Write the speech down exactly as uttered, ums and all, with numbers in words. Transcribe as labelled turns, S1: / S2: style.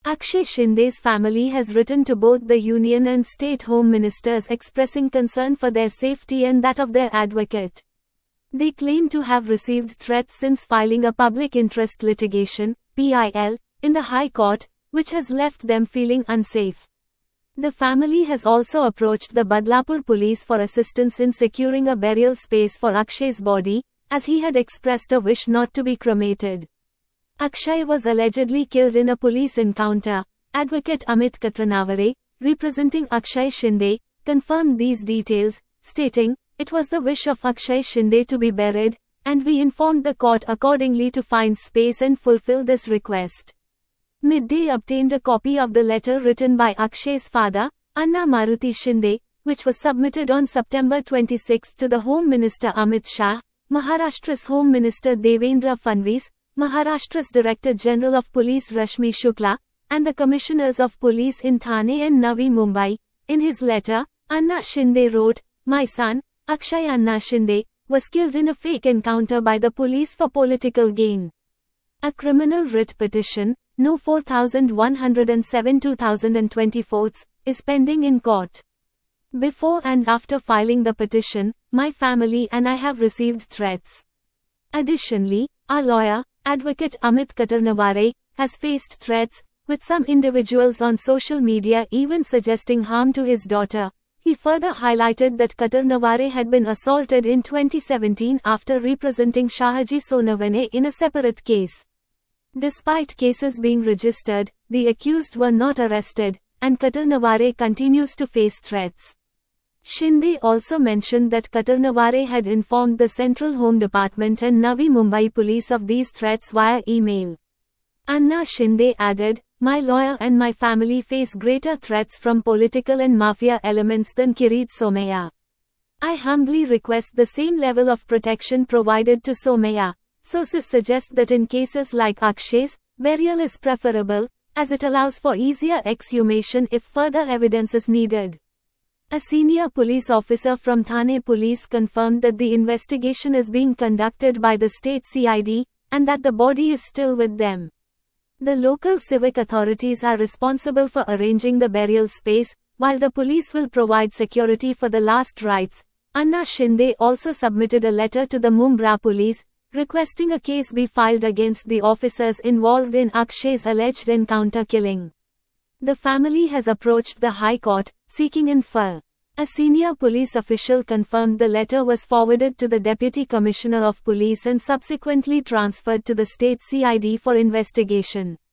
S1: Akshay Shinde's family has written to both the Union and State Home Ministers expressing concern for their safety and that of their advocate. They claim to have received threats since filing a public interest litigation, P I L, in the High Court, which has left them feeling unsafe. The family has also approached the Badlapur police for assistance in securing a burial space for Akshay's body, as he had expressed a wish not to be cremated. Akshay was allegedly killed in a police encounter. Advocate Amit Katranaware, representing Akshay Shinde, confirmed these details, stating, "It was the wish of Akshay Shinde to be buried, and we informed the court accordingly to find space and fulfill this request." Midday obtained a copy of the letter written by Akshay's father, Anna Maruti Shinde, which was submitted on September twenty-sixth to the Home Minister Amit Shah, Maharashtra's Home Minister Devendra Fadnavis, Maharashtra's Director General of Police Rashmi Shukla, and the Commissioners of Police in Thane and Navi Mumbai. In his letter, Anna Shinde wrote, "My son, Akshay Anna Shinde, was killed in a fake encounter by the police for political gain." A criminal writ petition, No four thousand one hundred seven two thousand twenty-four, is pending in court. Before and after filing the petition, my family and I have received threats. Additionally, our lawyer, Advocate Amit Katranaware, has faced threats, with some individuals on social media even suggesting harm to his daughter. He further highlighted that Katranaware had been assaulted in twenty seventeen after representing Shahaji Sonavane in a separate case. Despite cases being registered, the accused were not arrested, and Katranaware continues to face threats. Shinde also mentioned that Katranaware had informed the Central Home Department and Navi Mumbai Police of these threats via email. Anna Shinde added, "My lawyer and my family face greater threats from political and mafia elements than Kirit Somaiya. I humbly request the same level of protection provided to Somaiya." Sources suggest that in cases like Akshay's, burial is preferable, as it allows for easier exhumation if further evidence is needed. A senior police officer from Thane Police confirmed that the investigation is being conducted by the state C I D, and that the body is still with them. The local civic authorities are responsible for arranging the burial space, while the police will provide security for the last rites. Anna Shinde also submitted a letter to the Mumbai police, requesting a case be filed against the officers involved in Akshay's alleged encounter killing. The family has approached the High Court, seeking infer. A senior police official confirmed the letter was forwarded to the Deputy Commissioner of Police and subsequently transferred to the State C I D for investigation.